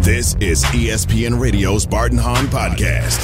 This is ESPN Radio's Bart and Hahn podcast.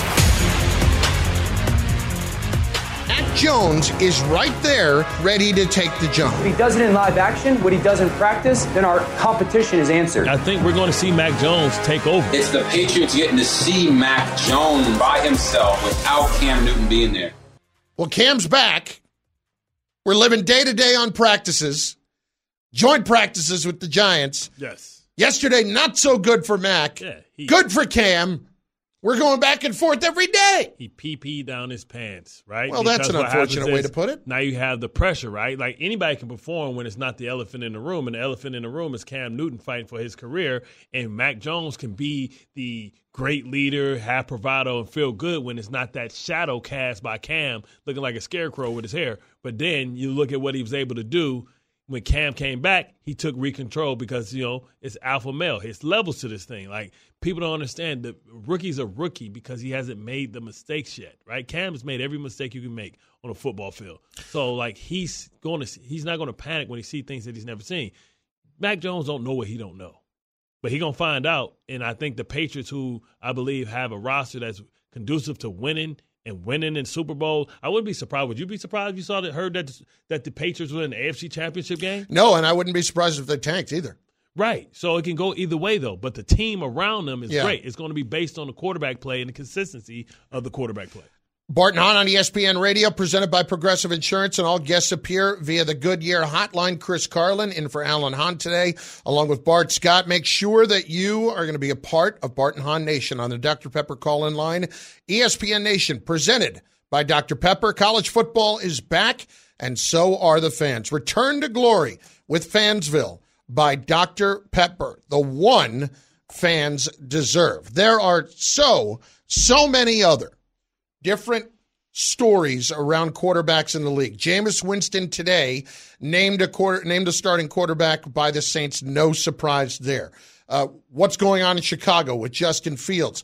Mac Jones is right there, ready to take the jump. If he does it in live action, what he does in practice, then our competition is answered. I think we're going to see Mac Jones take over. It's the Patriots getting to see Mac Jones by himself without Cam Newton being there. Well, Cam's back. We're living day to day on practices, joint practices with the Giants. Yes. Yesterday, not so good for Mac. Yeah, good for Cam. We're going back and forth every day. He pee-peed down his pants, right? Well, that's an unfortunate way to put it. Now you have the pressure, right? Like anybody can perform when it's not the elephant in the room, and the elephant in the room is Cam Newton fighting for his career, and Mac Jones can be the great leader, have bravado, and feel good when it's not that shadow cast by Cam looking like a scarecrow with his hair. But then you look at what he was able to do. When Cam came back, he took recontrol because, it's alpha male. It's levels to this thing. Like, people don't understand that rookie's a rookie because he hasn't made the mistakes yet, right? Cam has made every mistake you can make on a football field. So, like, he's not going to panic when he sees things that he's never seen. Mac Jones don't know what he don't know. But he's going to find out, and I think the Patriots, who I believe have a roster that's conducive to winning in Super Bowl, I wouldn't be surprised. Would you be surprised if you heard that the Patriots were in the AFC Championship game? No, and I wouldn't be surprised if they tanked either. Right. So it can go either way, though. But the team around them is great. It's going to be based on the quarterback play and the consistency of the quarterback play. Bart and Hahn on ESPN Radio, presented by Progressive Insurance, and all guests appear via the Goodyear hotline. Chris Carlin in for Alan Hahn today, along with Bart Scott. Make sure that you are going to be a part of Bart and Hahn Nation on the Dr. Pepper call-in line. ESPN Nation, presented by Dr. Pepper. College football is back, and so are the fans. Return to glory with Fansville by Dr. Pepper, the one fans deserve. There are so many other different stories around quarterbacks in the league. Jameis Winston today named a starting quarterback by the Saints. No surprise there. What's going on in Chicago with Justin Fields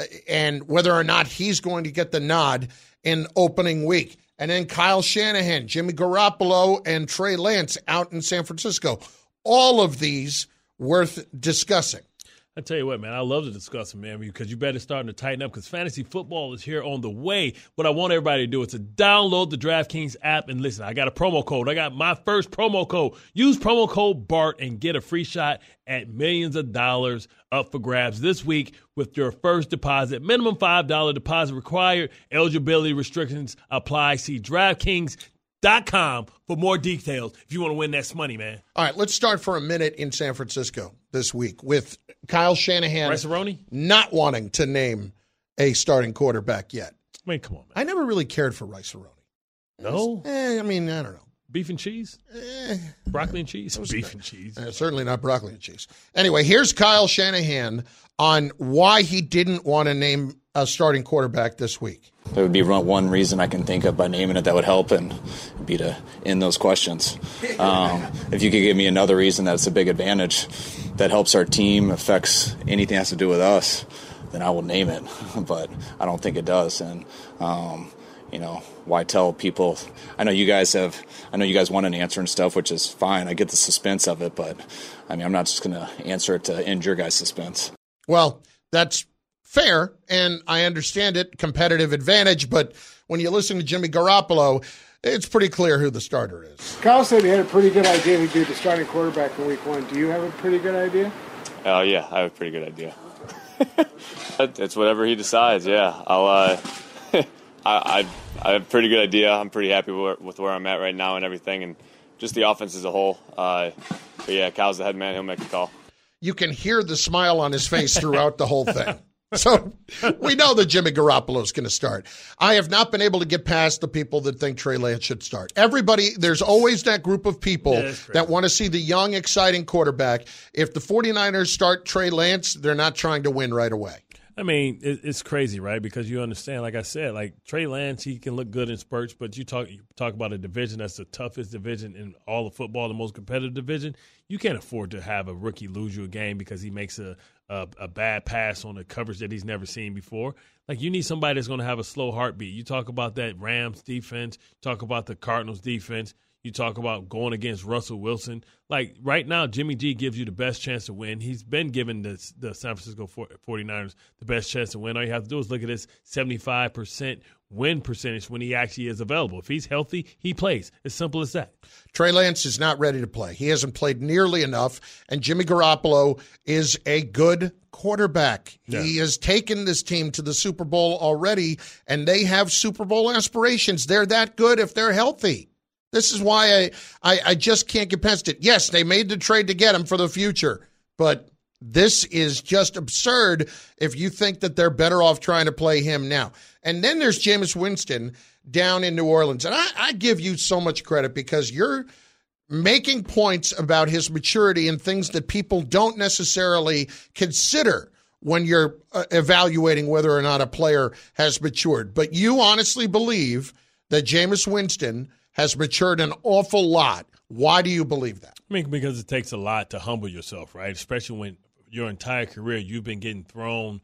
and whether or not he's going to get the nod in opening week. And then Kyle Shanahan, Jimmy Garoppolo, and Trey Lance out in San Francisco. All of these worth discussing. I tell you what, man, I love to discuss them, man, because you better start to tighten up because fantasy football is here on the way. What I want everybody to do is to download the DraftKings app and listen. I got a promo code. I got my first promo code. Use promo code BART and get a free shot at millions of dollars up for grabs this week with your first deposit. Minimum $5 deposit required. Eligibility restrictions apply. See DraftKings.com for more details if you want to win that money, man. All right, let's start for a minute in San Francisco this week with Kyle Shanahan not wanting to name a starting quarterback yet. I mean, come on, man. I never really cared for Rice-A-Roni. No? I don't know. Beef and cheese? Broccoli and cheese? Beef and cheese. Certainly not broccoli and cheese. Anyway, here's Kyle Shanahan on why he didn't want to name a starting quarterback this week. There would be one reason I can think of by naming it that would help, and it'd be to end those questions. If you could give me another reason that's a big advantage that helps our team, affects anything that has to do with us, then I will name it. But I don't think it does. And, why tell people? I know you guys want an answer and stuff, which is fine. I get the suspense of it, but I'm not just going to answer it to end your guys' suspense. Well, that's fair, and I understand it, competitive advantage, but when you listen to Jimmy Garoppolo, it's pretty clear who the starter is. Kyle said he had a pretty good idea he'd be the starting quarterback in week 1. Do you have a pretty good idea? Yeah, I have a pretty good idea. It's whatever he decides, yeah. I have a pretty good idea. I'm pretty happy with where I'm at right now and everything, and just the offense as a whole. But yeah, Kyle's the head man. He'll make the call. You can hear the smile on his face throughout the whole thing. So we know that Jimmy Garoppolo is going to start. I have not been able to get past the people that think Trey Lance should start. There's always that group of people that want to see the young, exciting quarterback. If the 49ers start Trey Lance, they're not trying to win right away. I mean, it's crazy, right? Because you understand, like I said, like Trey Lance, he can look good in spurts, but you talk about a division that's the toughest division in all of football, the most competitive division. You can't afford to have a rookie lose you a game because he makes a bad pass on a coverage that he's never seen before. Like, you need somebody that's going to have a slow heartbeat. You talk about that Rams defense, talk about the Cardinals defense. You talk about going against Russell Wilson. Like right now, Jimmy G gives you the best chance to win. He's been giving the San Francisco 49ers the best chance to win. All you have to do is look at his 75% win percentage when he actually is available. If he's healthy, he plays. As simple as that. Trey Lance is not ready to play. He hasn't played nearly enough, and Jimmy Garoppolo is a good quarterback. Yeah. He has taken this team to the Super Bowl already, and they have Super Bowl aspirations. They're that good if they're healthy. This is why I just can't get past it. Yes, they made the trade to get him for the future, but this is just absurd if you think that they're better off trying to play him now. And then there's Jameis Winston down in New Orleans. And I give you so much credit because you're making points about his maturity and things that people don't necessarily consider when you're evaluating whether or not a player has matured. But you honestly believe that Jameis Winston has matured an awful lot. Why do you believe that? I mean, because it takes a lot to humble yourself, right? Especially when your entire career you've been getting thrown,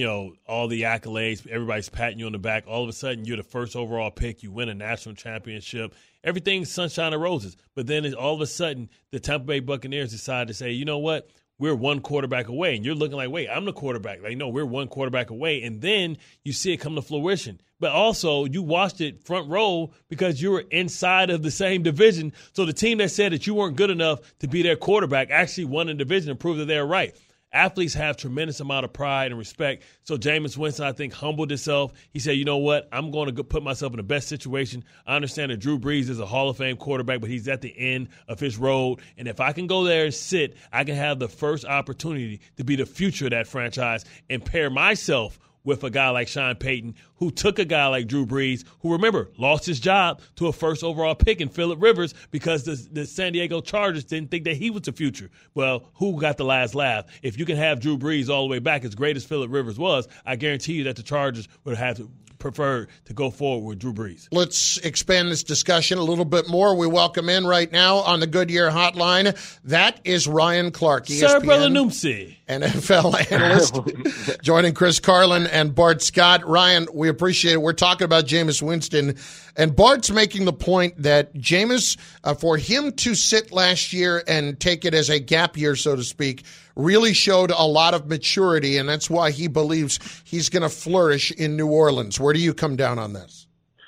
all the accolades, everybody's patting you on the back. All of a sudden, you're the first overall pick. You win a national championship. Everything's sunshine and roses. But then all of a sudden, the Tampa Bay Buccaneers decide to say, you know what? We're one quarterback away. And you're looking like, wait, I'm the quarterback. Like, no, we're one quarterback away. And then you see it come to fruition. But also, you watched it front row because you were inside of the same division. So the team that said that you weren't good enough to be their quarterback actually won the division and proved that they're right. Athletes have tremendous amount of pride and respect. So Jameis Winston, I think, humbled himself. He said, you know what? I'm going to put myself in the best situation. I understand that Drew Brees is a Hall of Fame quarterback, but he's at the end of his road. And if I can go there and sit, I can have the first opportunity to be the future of that franchise and pair myself with a guy like Sean Payton, who took a guy like Drew Brees, who, remember, lost his job to a first overall pick in Phillip Rivers because the San Diego Chargers didn't think that he was the future. Well, who got the last laugh? If you can have Drew Brees all the way back, as great as Phillip Rivers was, I guarantee you that the Chargers would have preferred to go forward with Drew Brees. Let's expand this discussion a little bit more. We welcome in right now on the Goodyear Hotline. That is Ryan Clark, ESPN, Sir Brother Noomsy, NFL analyst, joining Chris Carlin and Bart Scott. Ryan, we appreciate it. We're talking about Jameis Winston, and Bart's making the point that Jameis, for him to sit last year and take it as a gap year, so to speak, really showed a lot of maturity, and that's why he believes he's going to flourish in New Orleans. Where do you come down on this?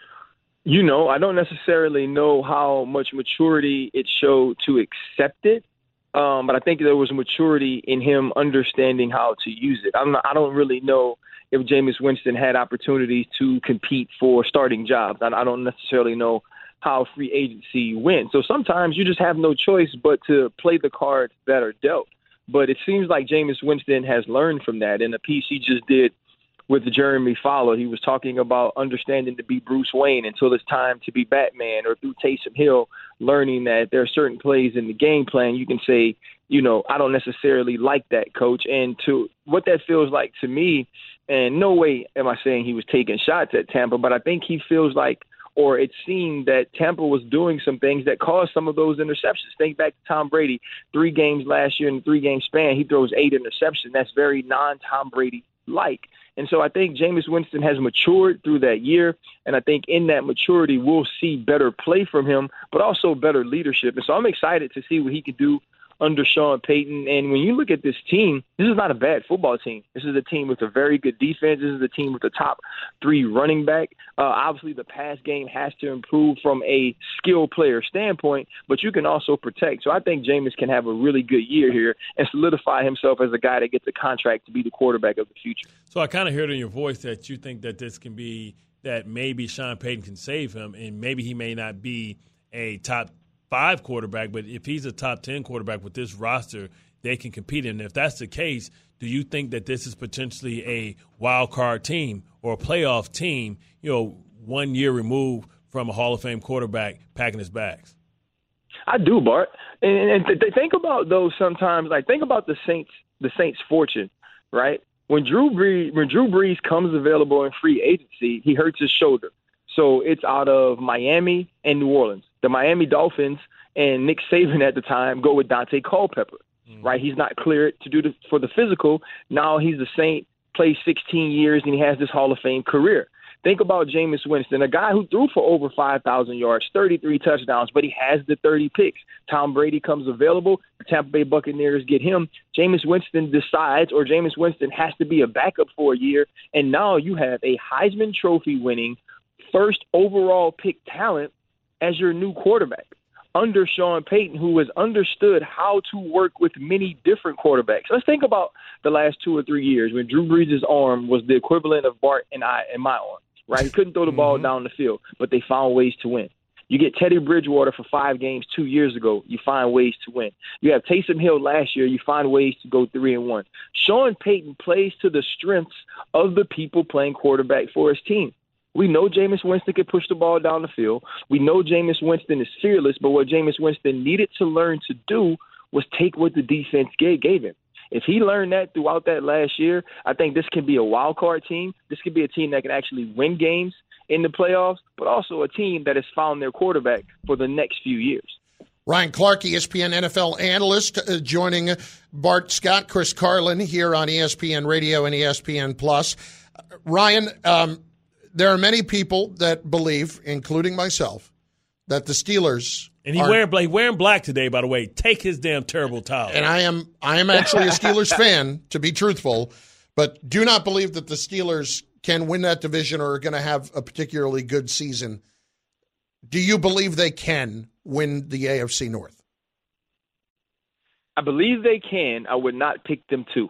I don't necessarily know how much maturity it showed to accept it, but I think there was maturity in him understanding how to use it. I don't really know if Jameis Winston had opportunities to compete for starting jobs. I don't necessarily know how free agency went. So sometimes you just have no choice but to play the cards that are dealt. But it seems like Jameis Winston has learned from that. In a piece he just did with Jeremy Fowler, he was talking about understanding to be Bruce Wayne until it's time to be Batman, or through Taysom Hill, learning that there are certain plays in the game plan you can say, I don't necessarily like that, coach. And to what that feels like to me, and no way am I saying he was taking shots at Tampa, but I think he feels like, or it seemed that Tampa was doing some things that caused some of those interceptions. Think back to Tom Brady, 3 games last year in a 3-game span, he throws 8 interceptions. That's very non-Tom Brady-like. And so I think Jameis Winston has matured through that year, and I think in that maturity we'll see better play from him, but also better leadership. And so I'm excited to see what he can do under Sean Payton. And when you look at this team, this is not a bad football team. This is a team with a very good defense. This is a team with a top 3 running back. Obviously, the pass game has to improve from a skill player standpoint, but you can also protect. So I think Jameis can have a really good year here and solidify himself as a guy that gets a contract to be the quarterback of the future. So I kind of heard in your voice that you think that this can be, that maybe Sean Payton can save him, and maybe he may not be a top 5 quarterback, but if he's a top 10 quarterback with this roster, they can compete. And if that's the case, do you think that this is potentially a wild card team or a playoff team, 1 year removed from a Hall of Fame quarterback packing his bags? I do, Bart. And think about those sometimes. Like, think about the Saints' fortune, right? When Drew Brees comes available in free agency, he hurts his shoulder. So it's out of Miami and New Orleans. The Miami Dolphins and Nick Saban at the time go with Dante Culpepper, right? He's not cleared to do for the physical. Now he's a Saint, plays 16 years, and he has this Hall of Fame career. Think about Jameis Winston, a guy who threw for over 5,000 yards, 33 touchdowns, but he has the 30 picks. Tom Brady comes available. The Tampa Bay Buccaneers get him. Jameis Winston decides, or Jameis Winston has to be a backup for a year, and now you have a Heisman Trophy winning first overall pick talent as your new quarterback under Sean Payton, who has understood how to work with many different quarterbacks. Let's think about the last 2 or 3 years when Drew Brees' arm was the equivalent of Bart and my arm, right? He couldn't throw the ball down the field, but they found ways to win. You get Teddy Bridgewater for 5 games 2 years ago, you find ways to win. You have Taysom Hill last year, you find ways to go 3-1. Sean Payton plays to the strengths of the people playing quarterback for his team. We know Jameis Winston can push the ball down the field. We know Jameis Winston is fearless, but what Jameis Winston needed to learn to do was take what the defense gave him. If he learned that throughout that last year, I think this can be a wild card team. This could be a team that can actually win games in the playoffs, but also a team that has found their quarterback for the next few years. Ryan Clark, ESPN NFL analyst, joining Bart Scott, Chris Carlin here on ESPN Radio and ESPN Plus. Ryan, there are many people that believe, including myself, that the Steelers and wearing black today, by the way. Take his damn terrible towel. And I am actually a Steelers fan, to be truthful, but do not believe that the Steelers can win that division or are going to have a particularly good season. Do you believe they can win the AFC North? I believe they can. I would not pick them to.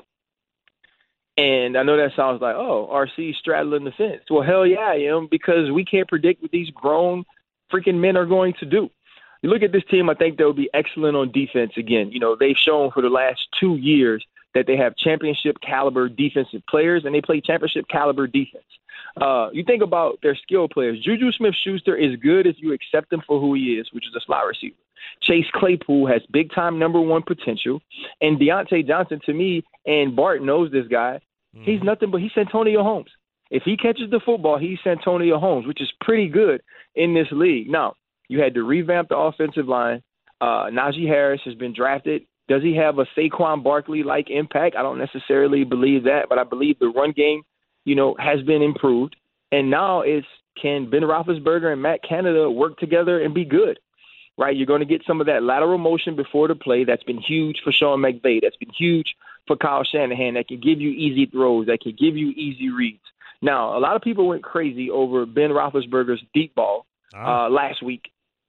And I know that sounds like, oh, RC straddling the fence. Well, hell yeah, I am, because we can't predict what these grown freaking men are going to do. You look at this team, I think they'll be excellent on defense again. You know, they've shown for the last 2 years that they have championship caliber defensive players, and they play championship caliber defense. You think about their skill players. Juju Smith-Schuster is good if you accept him for who he is, which is a slot receiver. Chase Claypool has big-time number one potential. And Deontay Johnson, to me, and Bart knows this guy, he's nothing but he's Santonio Holmes. If he catches the football, he's Santonio Holmes, which is pretty good in this league. Now, you had to revamp the offensive line. Najee Harris has been drafted. Does he have a Saquon Barkley-like impact? I don't necessarily believe that, but I believe the run game, has been improved. And now can Ben Roethlisberger and Matt Canada work together and be good, right? You're going to get some of that lateral motion before the play. That's been huge for Sean McVay. That's been huge for Kyle Shanahan. That can give you easy throws. That can give you easy reads. Now, a lot of people went crazy over Ben Roethlisberger's deep ball last week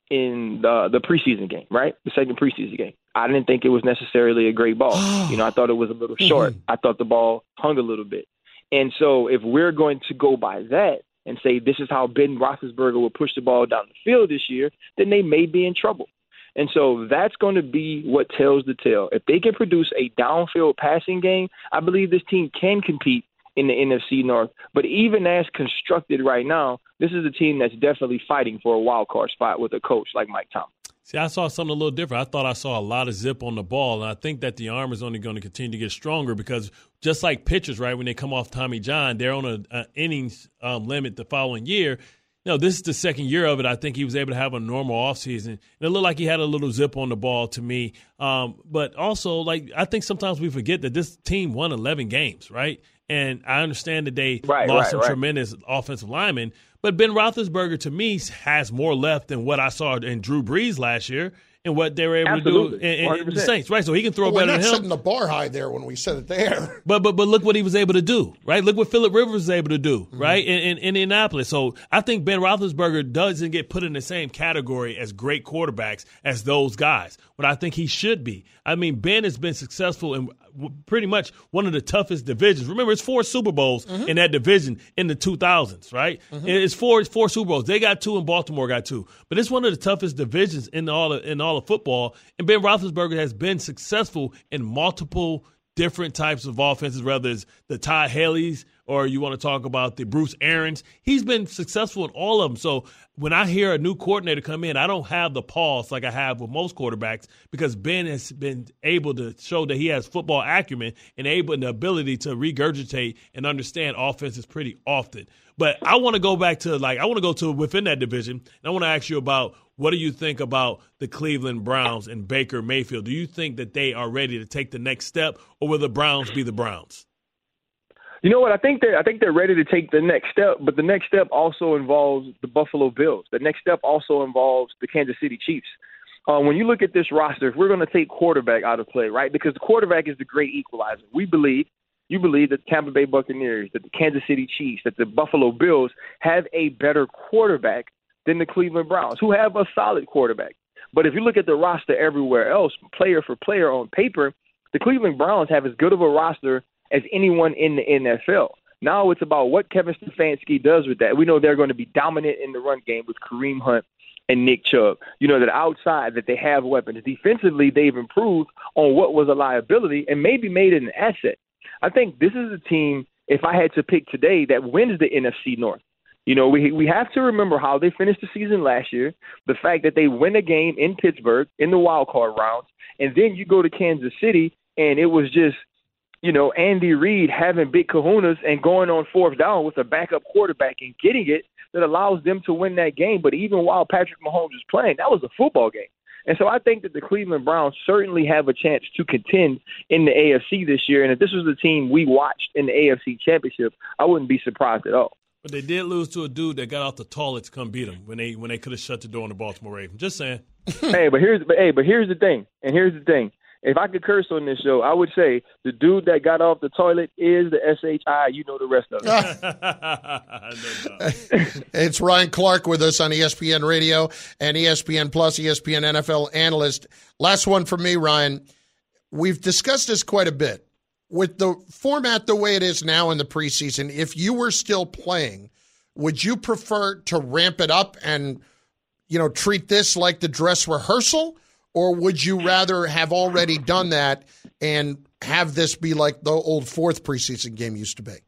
in the preseason game, right? The second preseason game. I didn't think it was necessarily a great ball. I thought it was a little short. I thought the ball hung a little bit. And so if we're going to go by that and say this is how Ben Roethlisberger will push the ball down the field this year, then they may be in trouble. And so that's going to be what tells the tale. If they can produce a downfield passing game, I believe this team can compete in the NFC North. But even as constructed right now, this is a team that's definitely fighting for a wild card spot with a coach like Mike Tomlin. See, I saw something a little different. I thought I saw a lot of zip on the ball, and I think that the arm is only going to continue to get stronger because just like pitchers, right, when they come off Tommy John, they're on an innings limit the following year. This is the second year of it. I think he was able to have a normal offseason. And it looked like he had a little zip on the ball to me. But also, I think sometimes we forget that this team won 11 games, right? And I understand that they lost some tremendous offensive linemen. But Ben Roethlisberger, to me, has more left than what I saw in Drew Brees last year and what they were able to do in the Saints, right? So he can throw better than him. We're not setting the bar high there when we set it there. But look what he was able to do, right? Look what Phillip Rivers was able to do, right, in Indianapolis. So I think Ben Roethlisberger doesn't get put in the same category as great quarterbacks as those guys, but I think he should be. I mean, Ben has been successful in pretty much one of the toughest divisions. Remember, it's 4 Super Bowls in that division in the 2000s, right? It's four Super Bowls. They got 2 and Baltimore got 2. But it's one of the toughest divisions in all of football. And Ben Roethlisberger has been successful in multiple different types of offenses, whether it's the Todd Haley's or you want to talk about the Bruce Arians. He's been successful in all of them. So when I hear a new coordinator come in, I don't have the pause like I have with most quarterbacks because Ben has been able to show that he has football acumen and the ability to regurgitate and understand offenses pretty often. But I want to go back to within that division, and I want to ask you about what do you think about the Cleveland Browns and Baker Mayfield? Do you think that they are ready to take the next step, or will the Browns be the Browns? You know what? I think they're ready to take the next step, but the next step also involves the Buffalo Bills. The next step also involves the Kansas City Chiefs. When you look at this roster, if we're going to take quarterback out of play, right? Because the quarterback is the great equalizer. You believe that the Tampa Bay Buccaneers, that the Kansas City Chiefs, that the Buffalo Bills have a better quarterback than the Cleveland Browns, who have a solid quarterback. But if you look at the roster everywhere else, player for player on paper, the Cleveland Browns have as good of a roster as anyone in the NFL. Now it's about what Kevin Stefanski does with that. We know they're going to be dominant in the run game with Kareem Hunt and Nick Chubb. You know that outside that they have weapons. Defensively, they've improved on what was a liability and maybe made it an asset. I think this is a team, if I had to pick today, that wins the NFC North. You know, we have to remember how they finished the season last year, the fact that they win a game in Pittsburgh in the wild card rounds, and then you go to Kansas City, and it was just, you know, Andy Reid having big kahunas and going on fourth down with a backup quarterback and getting it that allows them to win that game. But even while Patrick Mahomes was playing, that was a football game. And so I think that the Cleveland Browns certainly have a chance to contend in the AFC this year. And if this was the team we watched in the AFC Championship, I wouldn't be surprised at all. But they did lose to a dude that got off the toilet to come beat them when they could have shut the door on the Baltimore Ravens. Just saying. But here's the thing. And here's the thing. If I could curse on this show, I would say the dude that got off the toilet is the SHI. You know the rest of it. It's Ryan Clark with us on ESPN Radio and ESPN Plus, ESPN NFL analyst. Last one from me, Ryan. We've discussed this quite a bit. With the format the way it is now in the preseason, if you were still playing, would you prefer to ramp it up and, you know, treat this like the dress rehearsal? Or would you rather have already done that and have this be like the old fourth preseason game used to be?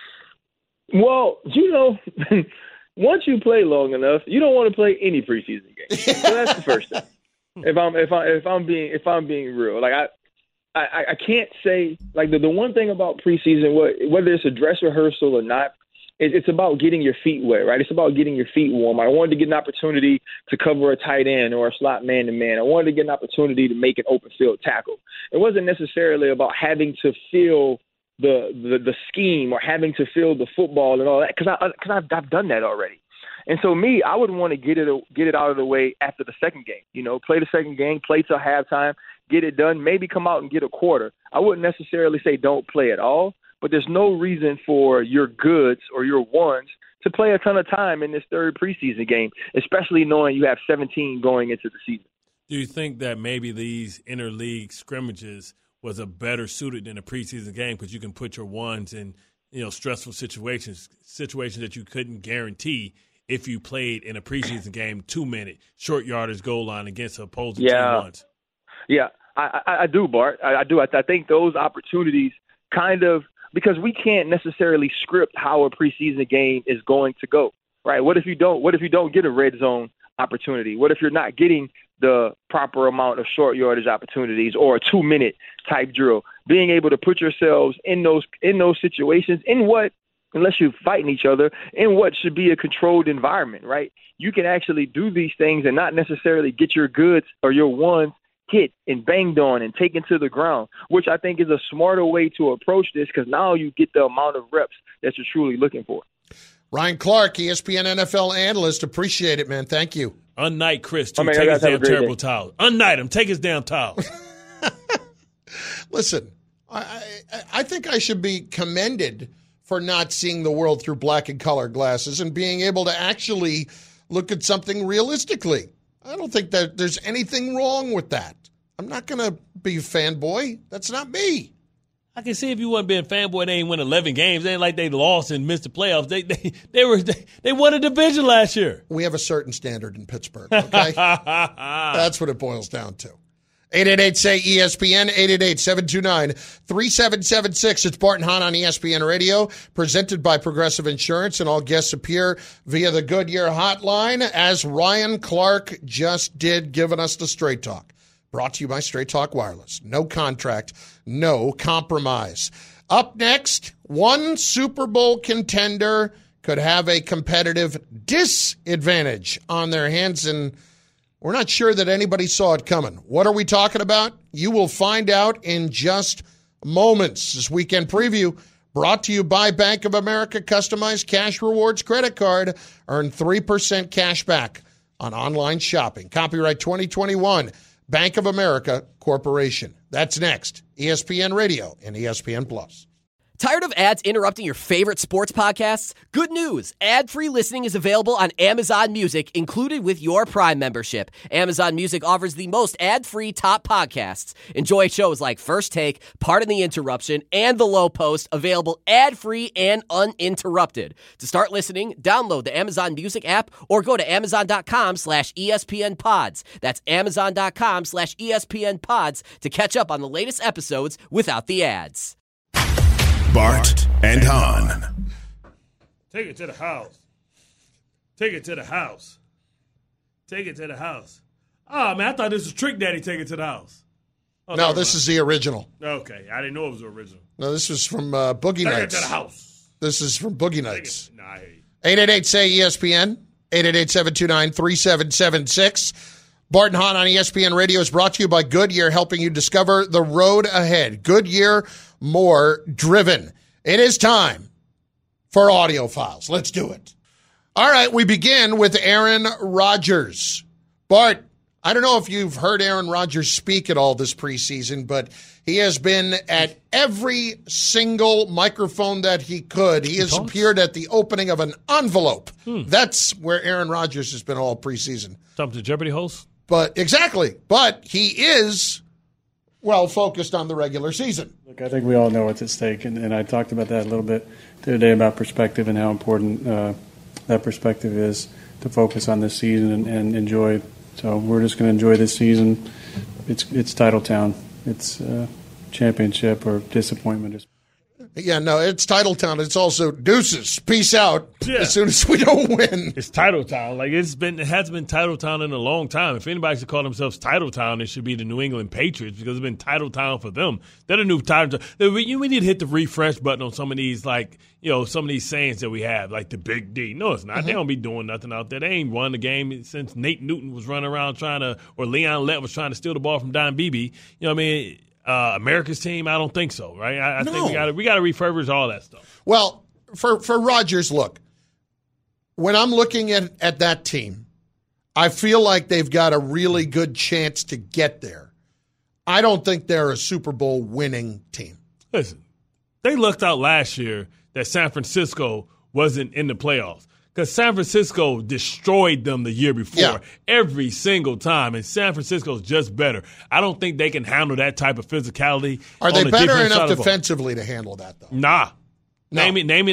Well, you know, once you play long enough, you don't want to play any preseason game. So that's the first thing. If I'm being real, like I can't say, like, the one thing about preseason, whether it's a dress rehearsal or not, it's about getting your feet wet, right? It's about getting your feet warm. I wanted to get an opportunity to cover a tight end or a slot man-to-man. I wanted to get an opportunity to make an open field tackle. It wasn't necessarily about having to feel the scheme or having to feel the football and all that, because I've done that already. And so I would want to get it out of the way after the second game. You know, play the second game, play till halftime, get it done, maybe come out and get a quarter. I wouldn't necessarily say don't play at all. But there's no reason for your goods or your ones to play a ton of time in this third preseason game, especially knowing you have 17 going into the season. Do you think that maybe these interleague scrimmages was a better suited than a preseason game because you can put your ones in, you know, stressful situations that you couldn't guarantee if you played in a preseason game, 2-minute, short yardage goal line against opposing team ones? Yeah, I do, Bart. I do. I think those opportunities kind of, because we can't necessarily script how a preseason game is going to go, right? What if you don't get a red zone opportunity? What if you're not getting the proper amount of short yardage opportunities or a 2-minute type drill? Being able to put yourselves in those situations, unless you're fighting each other, in what should be a controlled environment, right? You can actually do these things and not necessarily get your goods or your ones hit and banged on and taken to the ground, which I think is a smarter way to approach this, because now you get the amount of reps that you're truly looking for. Ryan Clark, ESPN NFL analyst. Appreciate it, man. Thank you. Unnight Chris, too. Take his damn terrible towel. Unnight him. Take his damn towel. Listen, I think I should be commended for not seeing the world through black and color glasses and being able to actually look at something realistically. I don't think that there's anything wrong with that. I'm not going to be a fanboy. That's not me. I can see if you wasn't being a fanboy, they ain't win 11 games. They ain't like they lost and missed the playoffs. They won a division last year. We have a certain standard in Pittsburgh, okay? That's what it boils down to. 888-SAY-ESPN, 888-729-3776. It's Bart and Hahn on ESPN Radio, presented by Progressive Insurance, and all guests appear via the Goodyear hotline, as Ryan Clark just did, giving us the Straight Talk. Brought to you by Straight Talk Wireless. No contract, no compromise. Up next, one Super Bowl contender could have a competitive disadvantage on their hands, and we're not sure that anybody saw it coming. What are we talking about? You will find out in just moments. This weekend preview Brought to you by Bank of America Customized Cash Rewards Credit Card. Earn 3% cash back on online shopping. Copyright 2021, Bank of America Corporation. That's next. ESPN Radio and ESPN Plus. Tired of ads interrupting your favorite sports podcasts? Good news. Ad-free listening is available on Amazon Music, included with your Prime membership. Amazon Music offers the most ad-free top podcasts. Enjoy shows like First Take, Pardon the Interruption, and The Low Post, available ad-free and uninterrupted. To start listening, download the Amazon Music app or go to amazon.com/ESPN Pods. That's amazon.com/ESPN Pods to catch up on the latest episodes without the ads. Bart and Hahn. Take it to the house. Take it to the house. Take it to the house. Oh, man, I thought this was Trick Daddy, Take It to the House. Oh, no, this is the original. Okay, I didn't know it was the original. No, this was from Boogie Nights. Take it to the house. This is from Boogie Nights. Nah, I hear you. 888-SAY-ESPN, 888-729-3776. Bart and Hahn on ESPN Radio is brought to you by Goodyear, helping you discover the road ahead. Goodyear, more driven. It is time for Audio Files. Let's do it. All right, we begin with Aaron Rodgers. Bart, I don't know if you've heard Aaron Rodgers speak at all this preseason, but he has been at every single microphone that he could. He has appeared at the opening of an envelope. That's where Aaron Rodgers has been all preseason. Something to Jeopardy host? But exactly. But he is well focused on the regular season. Look, I think we all know what's at stake, and I talked about that a little bit the other day about perspective and how important that perspective is to focus on this season and enjoy. So we're just going to enjoy this season. It's title town. It's championship or disappointment. Yeah, no, it's title town. It's also deuces. Peace out. Yeah. As soon as we don't win. It's title town. Like it hasn't been title town in a long time. If anybody should call themselves title town, it should be the New England Patriots because it's been title town for them. They're the new title town. We need to hit the refresh button on some of these, some of these sayings that we have, like the Big D. No, it's not. Mm-hmm. They don't be doing nothing out there. They ain't won the game since Nate Newton was running around or Leon Lett was trying to steal the ball from Don Beebe. You know what I mean? America's team, I don't think so, right? I think we got to refurbish all that stuff. Well, for Rodgers, look, when I'm looking at that team, I feel like they've got a really good chance to get there. I don't think they're a Super Bowl winning team. Listen, they looked out last year that San Francisco wasn't in the playoffs. Because San Francisco destroyed them the year before every single time, and San Francisco's just better. I don't think they can handle that type of physicality. Are they better enough defensively to handle that, though? Nah. No. Name me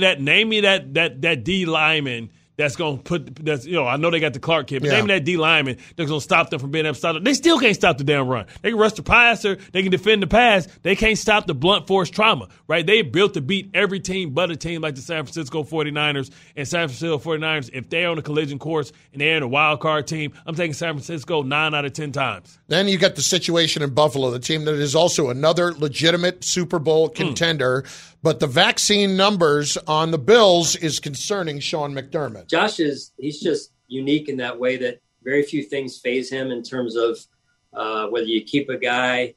that D lineman that's going to put – I know they got the Clark kid, but name me that D lineman that's going to stop them from being able to stop it. They still can't stop the damn run. They can rush the passer. They can defend the pass. They can't stop the blunt force trauma, right? They built to beat every team but a team like the San Francisco 49ers. And San Francisco 49ers, if they're on a collision course and they're in a wild card team, I'm taking San Francisco 9 out of 10 times. Then you got the situation in Buffalo, the team that is also another legitimate Super Bowl contender. But the vaccine numbers on the Bills is concerning Sean McDermott. Josh he's just unique in that way that very few things faze him in terms of whether you keep a guy.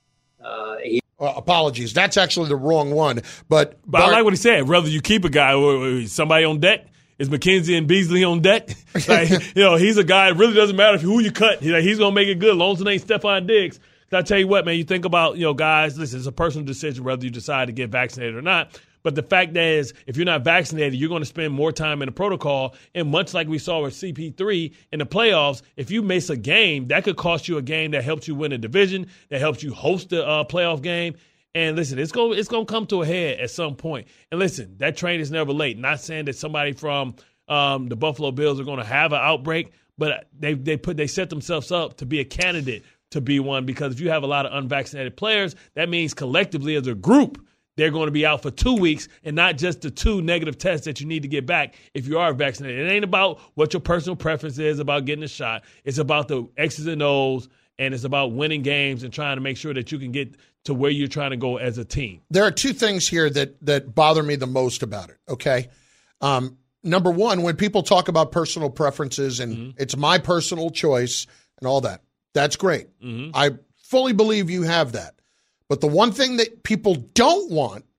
Apologies. That's actually the wrong one. But I like what he said. Whether you keep a guy or somebody on deck. Is McKenzie and Beasley on deck? He's a guy. It really doesn't matter who you cut. He's going to make it good as long as it ain't Stephon Diggs. I tell you what, man, you think about, guys, listen, it's a personal decision whether you decide to get vaccinated or not. But the fact is, if you're not vaccinated, you're going to spend more time in the protocol. And much like we saw with CP3 in the playoffs, if you miss a game, that could cost you a game that helps you win a division, that helps you host a playoff game. And listen, it's going to come to a head at some point. And listen, that train is never late. Not saying that somebody from the Buffalo Bills are going to have an outbreak, but they set themselves up to be a candidate to be one, because if you have a lot of unvaccinated players, that means collectively as a group, they're going to be out for 2 weeks, and not just the 2 negative tests that you need to get back if you are vaccinated. It ain't about what your personal preference is about getting a shot. It's about the X's and O's, and it's about winning games and trying to make sure that you can get to where you're trying to go as a team. There are 2 things here that bother me the most about it, okay? Number one, when people talk about personal preferences and it's my personal choice and all that, that's great. I fully believe you have that. But the one thing that people don't want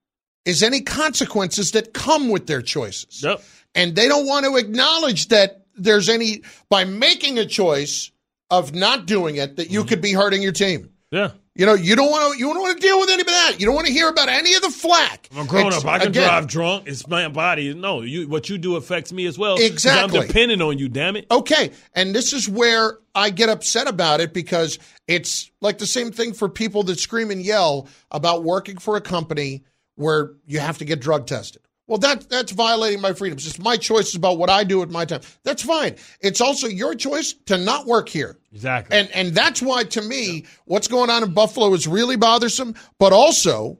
is any consequences that come with their choices. Yep. And they don't want to acknowledge that there's any, by making a choice of not doing it, that you could be hurting your team. Yeah. You don't want to deal with any of that. You don't want to hear about any of the flack. I'm grown up. I can drive drunk. It's my body. No, what you do affects me as well. Exactly. I'm dependent on you, damn it. Okay. And this is where I get upset about it, because it's like the same thing for people that scream and yell about working for a company where you have to get drug tested. Well, that's violating my freedoms. It's my choice about what I do with my time. That's fine. It's also your choice to not work here. Exactly. And that's why, to me, what's going on in Buffalo is really bothersome. But also,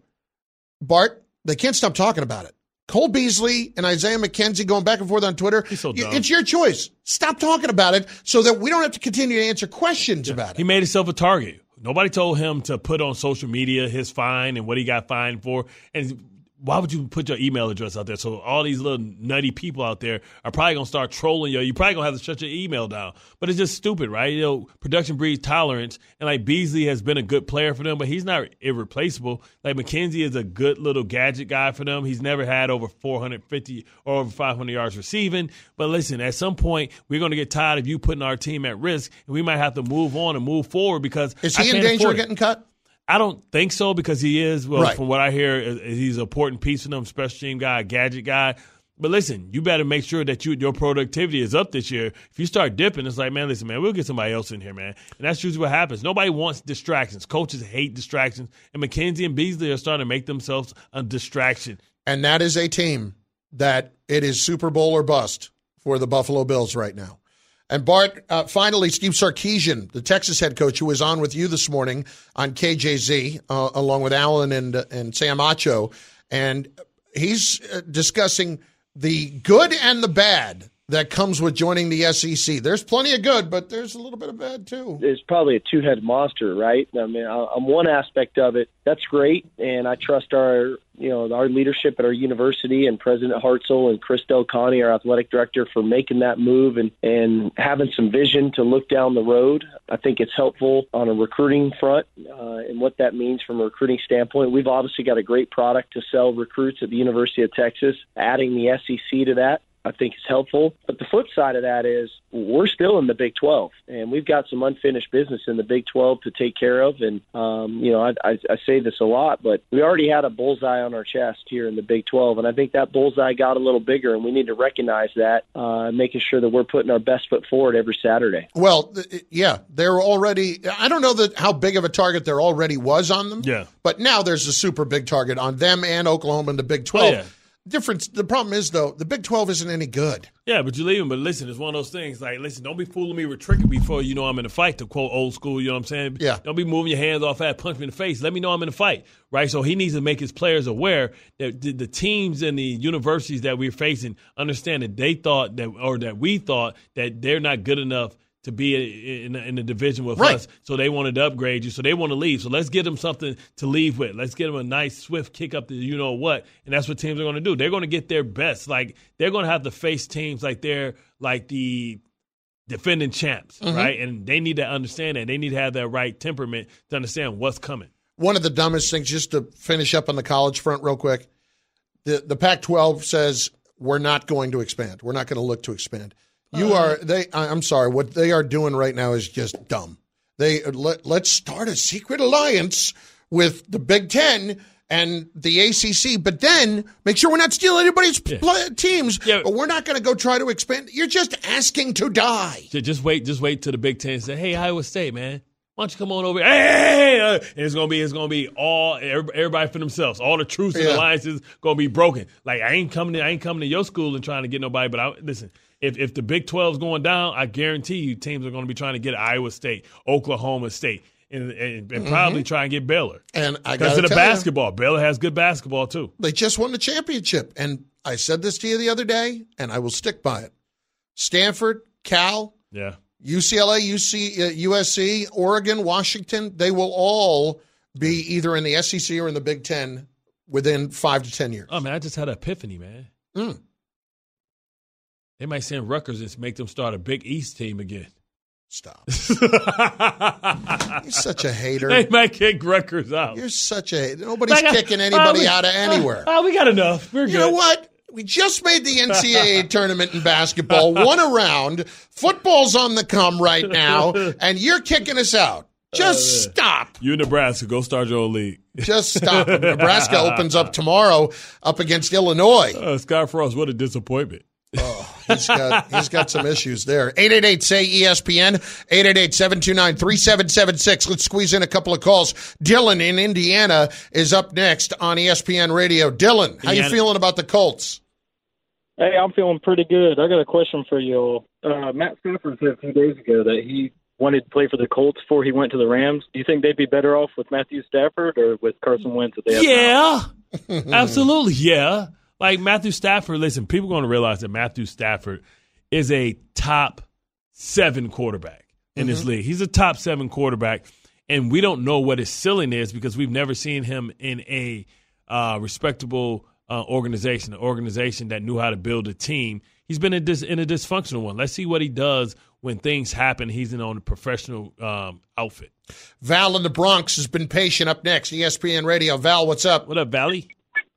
Bart, they can't stop talking about it. Cole Beasley and Isaiah McKenzie going back and forth on Twitter. He's so dumb. It's your choice. Stop talking about it so that we don't have to continue to answer questions about it. He made himself a target. Nobody told him to put on social media his fine and what he got fined for. And why would you put your email address out there? So all these little nutty people out there are probably going to start trolling you. You're probably going to have to shut your email down. But it's just stupid, right? Production breeds tolerance. And, like, Beasley has been a good player for them, but he's not irreplaceable. Like, McKenzie is a good little gadget guy for them. He's never had over 450 or over 500 yards receiving. But, listen, at some point, we're going to get tired of you putting our team at risk, and we might have to move on and move forward because Is he in danger of getting cut? I don't think so, because he is. Well, right. From what I hear, he's an important piece for them, special team guy, gadget guy. But listen, you better make sure that your productivity is up this year. If you start dipping, it's like, man, listen, man, we'll get somebody else in here, man. And that's usually what happens. Nobody wants distractions. Coaches hate distractions. And McKenzie and Beasley are starting to make themselves a distraction. And that is a team that it is Super Bowl or bust for the Buffalo Bills right now. And Bart, finally, Steve Sarkisian, the Texas head coach, who was on with you this morning on KJZ, along with Alan and Sam Acho, and he's discussing the good and the bad that comes with joining the SEC. There's plenty of good, but there's a little bit of bad too. It's probably a two-headed monster, right? I mean, on one aspect of it, that's great, and I trust our leadership at our university and President Hartzell and Chris Del Conte, our athletic director, for making that move and having some vision to look down the road. I think it's helpful on a recruiting front and what that means from a recruiting standpoint. We've obviously got a great product to sell recruits at the University of Texas. Adding the SEC to that, I think is helpful. But the flip side of that is we're still in the Big 12, and we've got some unfinished business in the Big 12 to take care of. And, I say this a lot, but we already had a bullseye on our chest here in the Big 12, and I think that bullseye got a little bigger, and we need to recognize that, making sure that we're putting our best foot forward every Saturday. Well, yeah, they're already – I don't know how big of a target there already was on them. Yeah. But now there's a super big target on them and Oklahoma in the Big 12. Oh, yeah. The problem is, though, the Big 12 isn't any good. Yeah, but you leave them. But listen, it's one of those things. Like, listen, don't be fooling me with tricking before you know I'm in a fight, to quote old school, you know what I'm saying? Yeah. Don't be moving your hands off that, punch me in the face. Let me know I'm in a fight, right? So he needs to make his players aware that the teams and the universities that we're facing understand that they thought that we thought that they're not good enough to be in the division with us, so they wanted to upgrade you, so they want to leave. So let's get them something to leave with. Let's get them a nice, swift kick up to you-know-what, and that's what teams are going to do. They're going to get their best. Like, they're going to have to face teams like they're like the defending champs, right? And they need to understand that. They need to have that right temperament to understand what's coming. One of the dumbest things, just to finish up on the college front real quick, the Pac-12 says we're not going to expand. We're not going to look to expand. I'm sorry. What they are doing right now is just dumb. Let's start a secret alliance with the Big Ten and the ACC, but then make sure we're not stealing anybody's teams. Yeah. But we're not going to go try to expand. You're just asking to die. Just wait till the Big Ten and say, "Hey, Iowa State, man, why don't you come on over here?" Hey, and it's gonna be all everybody for themselves. All the truths and alliances gonna be broken. Like, I ain't coming to your school and trying to get nobody. But listen. If the Big 12 is going down, I guarantee you teams are going to be trying to get Iowa State, Oklahoma State, and probably try and get Baylor. And I because of the basketball. Baylor has good basketball, too. They just won the championship. And I said this to you the other day, and I will stick by it. Stanford, Cal, UCLA, USC, Oregon, Washington, they will all be either in the SEC or in the Big Ten within 5 to 10 years. Oh, man, I just had an epiphany, man. They might send Rutgers and make them start a Big East team again. Stop. You're such a hater. They might kick Rutgers out. You're such a hater. Nobody's kicking anybody out of anywhere. We got enough. We're good. You know what? We just made the NCAA tournament in basketball, won a round. Football's on the come right now, and you're kicking us out. Just stop. You in Nebraska, go start your own league. Just stop. Nebraska opens up tomorrow up against Illinois. Scott Frost, what a disappointment. Oh, he's got some issues there. 888-SAY-ESPN, 888-729-3776. Let's squeeze in a couple of calls. Dylan in Indiana is up next on ESPN Radio. Dylan, how you feeling about the Colts? Hey, I'm feeling pretty good. I got a question for you. Matt Stafford said a few days ago that he wanted to play for the Colts before he went to the Rams. Do you think they'd be better off with Matthew Stafford or with Carson Wentz? Absolutely, yeah. Like Matthew Stafford, listen, people are going to realize that Matthew Stafford is a top 7 quarterback in this league. He's a top 7 quarterback, and we don't know what his ceiling is because we've never seen him in a respectable organization, an organization that knew how to build a team. He's been in a dysfunctional one. Let's see what he does when things happen. He's in on a professional outfit. Val in the Bronx has been patient. Up next, ESPN Radio. Val, what's up? What up, Valley?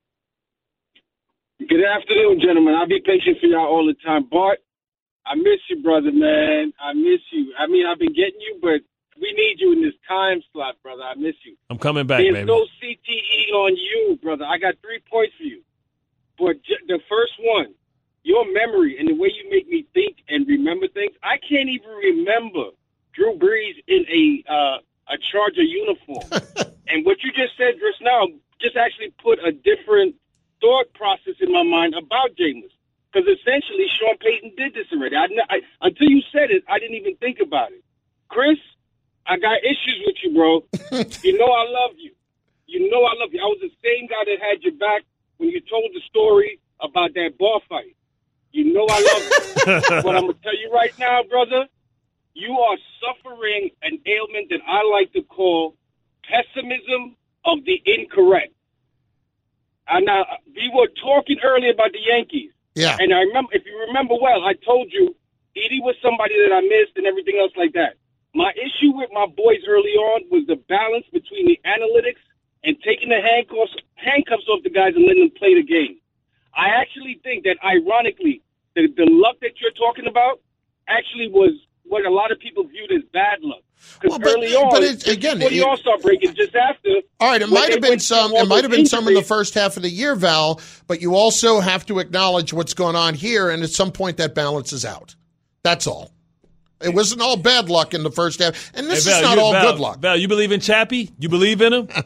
Good afternoon, gentlemen. I'll be patient for y'all all the time. Bart, I miss you, brother, man. I miss you. I mean, I've been getting you, but we need you in this time slot, brother. I miss you. I'm coming back, There's baby. no CTE on you, brother. I got 3 points for you. But the first one, your memory and the way you make me think and remember things, I can't even remember Drew Brees in a Charger uniform. And what you just said just now just actually put a different thought process in my mind about Jameis. Because essentially, Sean Payton did this already. Until you said it, I didn't even think about it. Chris, I got issues with you, bro. You know I love you. You know I love you. I was the same guy that had your back when you told the story about that bar fight. You know I love you. But I'm going to tell you right now, brother, you are suffering an ailment that I like to call pessimism of the incorrect. And we were talking earlier about the Yankees. Yeah. And I remember, if you remember well, I told you Edie was somebody that I missed and everything else like that. My issue with my boys early on was the balance between the analytics and taking the handcuffs off the guys and letting them play the game. I actually think that, ironically, the luck that you're talking about actually was what a lot of people viewed as bad luck. Because early on, before the All-Star break and just after. All right, it might have been some. It might have been some in the first half of the year, Val. But you also have to acknowledge what's going on here, and at some point that balances out. That's all. It wasn't all bad luck in the first half, and this is not all good luck. Val, you believe in Chappie? You believe in him?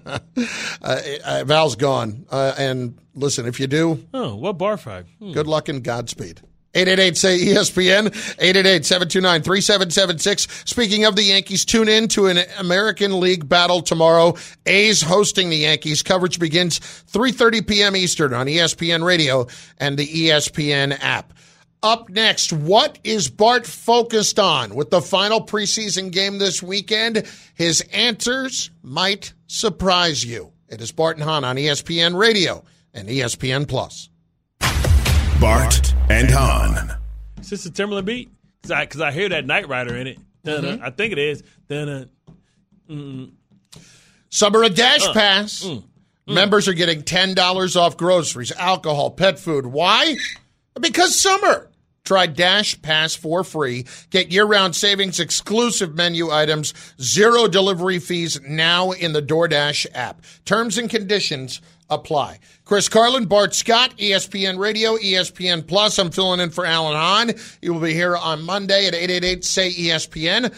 Val's gone, and listen, if you do, what bar fight? Good luck and Godspeed. 888-SAY-ESPN, 888-729-3776. Speaking of the Yankees, tune in to an American League battle tomorrow. A's hosting the Yankees. Coverage begins 3:30 p.m. Eastern on ESPN Radio and the ESPN app. Up next, what is Bart focused on with the final preseason game this weekend? His answers might surprise you. It is Bart and Hahn on ESPN Radio and ESPN Plus. Bart and Hahn. Is this a Timberland beat? Because I hear that Knight Rider in it. I think it is. Summer of Dash Pass. Members are getting $10 off groceries, alcohol, pet food. Why? Because summer. Try Dash Pass for free. Get year-round savings, exclusive menu items, 0 delivery fees now in the DoorDash app. Terms and conditions apply. Chris Carlin, Bart Scott, ESPN Radio, ESPN Plus. I'm filling in for Alan Hahn. He will be here on Monday at 888-SAY-ESPN,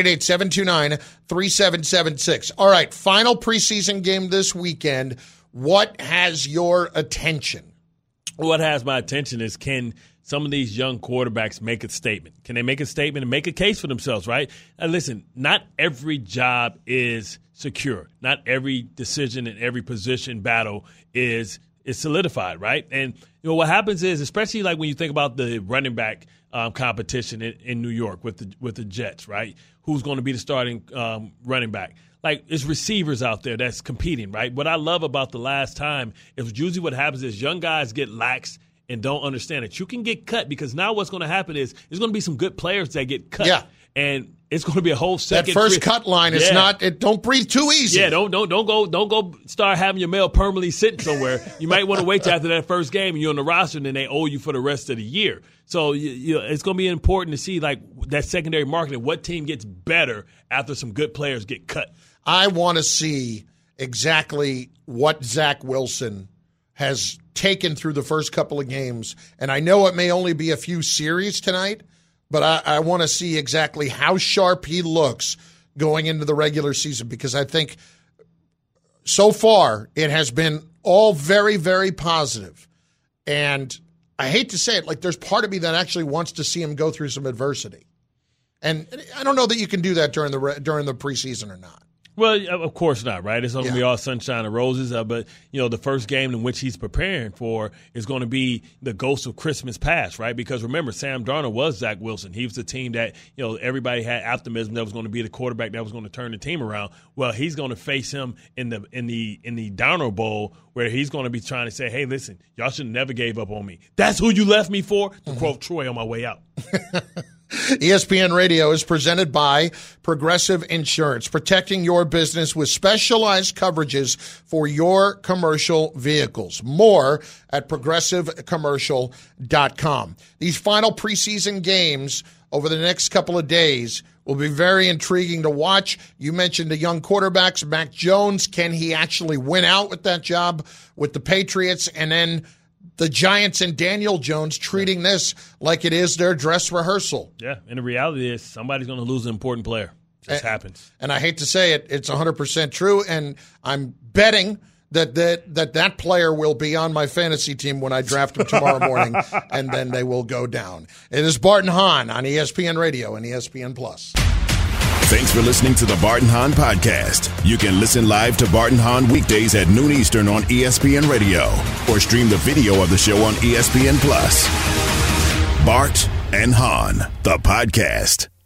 888-729-3776. All right, final preseason game this weekend. What has your attention? What has my attention is, can some of these young quarterbacks make a statement? Can they make a statement and make a case for themselves, right? And listen, not every job is secure. Not every decision in every position battle is solidified, right? And what happens is, especially like when you think about the running back competition in New York with the Jets, right? Who's going to be the starting running back? Like, it's receivers out there that's competing, right? What I love about the last time is usually what happens is young guys get lax and don't understand it. You can get cut because now what's going to happen is there's going to be some good players that get cut. Yeah. And it's going to be a whole second. That first cut line is not. Don't breathe too easy. Yeah, don't go start having your mail permanently sitting somewhere. You might want to wait till after that first game and you're on the roster, and then they owe you for the rest of the year. So it's going to be important to see like that secondary market and what team gets better after some good players get cut. I want to see exactly what Zach Wilson has taken through the first couple of games, and I know it may only be a few series tonight. But I want to see exactly how sharp he looks going into the regular season, because I think so far it has been all very, very positive. And I hate to say it, like there's part of me that actually wants to see him go through some adversity. And I don't know that you can do that during the preseason or not. Well, of course not, right? It's not going to be all sunshine and roses. But, the first game in which he's preparing for is going to be the ghost of Christmas past, right? Because remember, Sam Darnold was Zach Wilson. He was the team that, everybody had optimism that was going to be the quarterback that was going to turn the team around. Well, he's going to face him in the Darnold Bowl, where he's going to be trying to say, hey, listen, y'all should have never gave up on me. That's who you left me for? To quote Troy on my way out. ESPN Radio is presented by Progressive Insurance, protecting your business with specialized coverages for your commercial vehicles. More at progressivecommercial.com. These final preseason games over the next couple of days will be very intriguing to watch. You mentioned the young quarterbacks, Mac Jones. Can he actually win out with that job with the Patriots? And then the Giants and Daniel Jones treating this like it is their dress rehearsal. Yeah, and the reality is somebody's going to lose an important player. It just happens. And I hate to say it, it's 100% true, and I'm betting that player will be on my fantasy team when I draft him tomorrow morning, and then they will go down. It is Bart and Hahn on ESPN Radio and ESPN+. Thanks for listening to the Bart and Hahn podcast. You can listen live to Bart and Hahn weekdays at noon Eastern on ESPN Radio, or stream the video of the show on ESPN+. Bart and Hahn, the podcast.